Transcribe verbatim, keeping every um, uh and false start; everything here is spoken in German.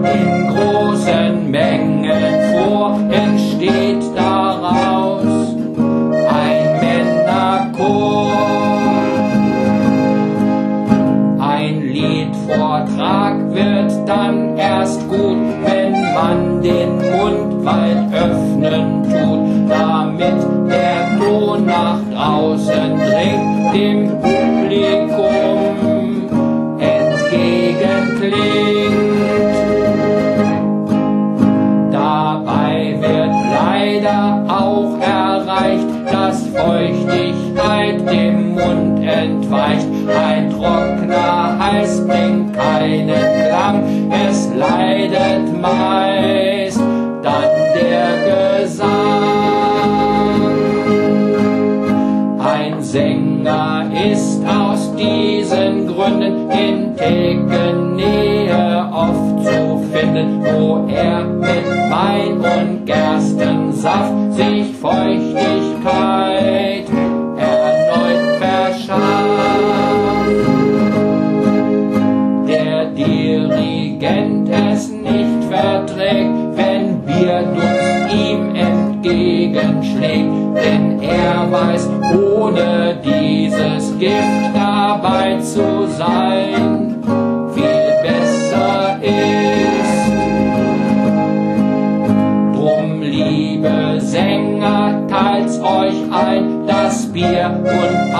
in großen Mengen vor, entsteht daraus ein Männerchor. Ein Liedvortrag wird dann erst gut, wenn man den Mund weit öffnen tut, damit der Ton nach draußen dringt, dem Publikum entgegenklingt. Dabei wird leider auch erreicht, dass Feuchtigkeit dem Mund entweicht. Ein trockener Hals bringt keinen Klang, es leidet meist dann der Gesang. Ein Sänger ist aus diesen Gründen in Thekennähe oft zu finden, wo er mit Wein und Gerstensaft sich Feuchtigkeit erneut verschafft. Der Dirigent es nicht verträgt, wenn Bierdunst ihm entgegenschlägt, denn er weiß, ohne dieses Gift dabei zu sein, viel besser ist. Drum, liebe Sänger, teilt's euch ein, das Bier und